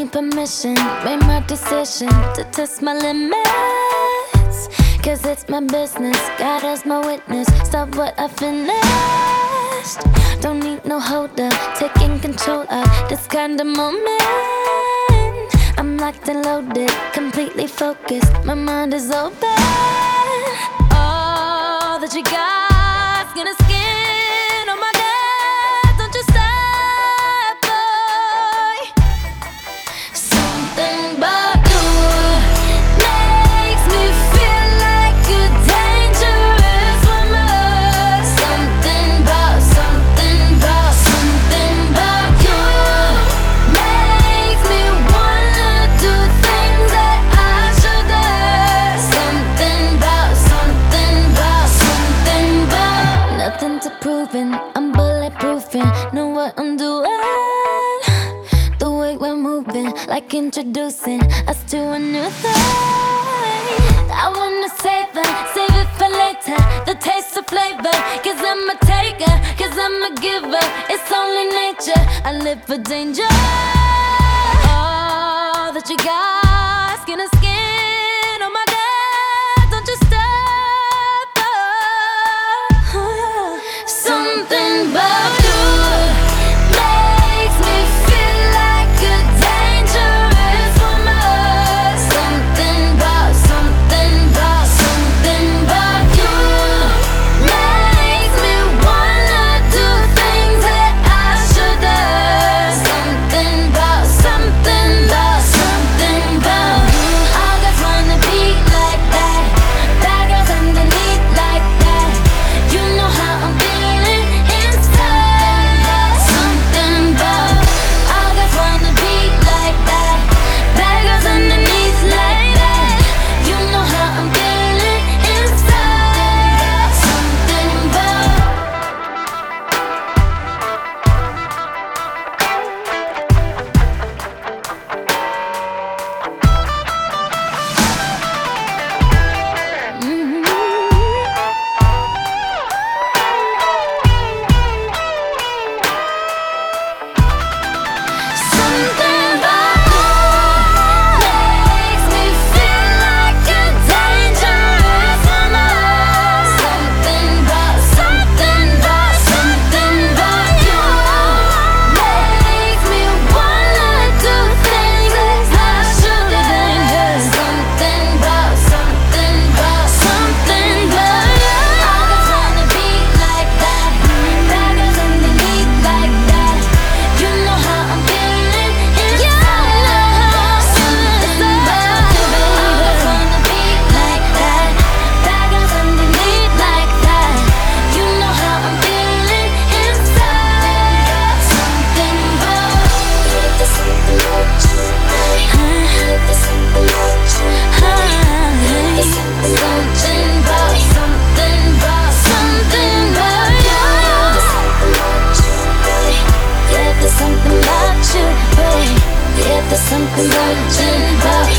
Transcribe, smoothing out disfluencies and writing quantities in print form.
permission, made my decision to test my limits. Cause it's my business, God as my witness. Stop what I finished. Don't need no holder, taking control of this kind of moment. I'm locked and loaded, completely focused, my mind is open. All that you got's gonna skin on my neck. Don't you stop, boy. Something about you makes me feel like a dangerous woman. Something about you makes me wanna do things that I shouldn't. Something about nothing to proving, I'm bulletproofing, know what I'm doing. The way we're moving, like introducing us to a new thing. I wanna save it for later, the taste of flavor. Cause I'm a taker, cause I'm a giver. It's only nature, I live for danger. All that you got's gonna skin on my neck. Don't you stop, oh. Something about you makes me feel like a dangerous woman. Something about you makes me wanna do things that I shouldn't. Something about you. All guys wanna be like that. Bad girls underneath like that. You know how I'm feeling inside. Something about all guys wanna be like that. Bad girls underneath like that. You know how I'm feeling inside. Something about. Something about you makes me feel like a dangerous woman. Something about you makes me wanna do things that I shouldn't. Something about you. All guys wanna be like that. Bad girls underneath like that. You know how I'm feeling inside. Something about you, baby. All guys wanna be like that. Bad girls underneath like that. You know how I'm feeling inside. Something about you. There's something about you. There's something about you. There's something about you. Something about you. Yeah, there's something about you, babe. Yeah, there's something about you, babe.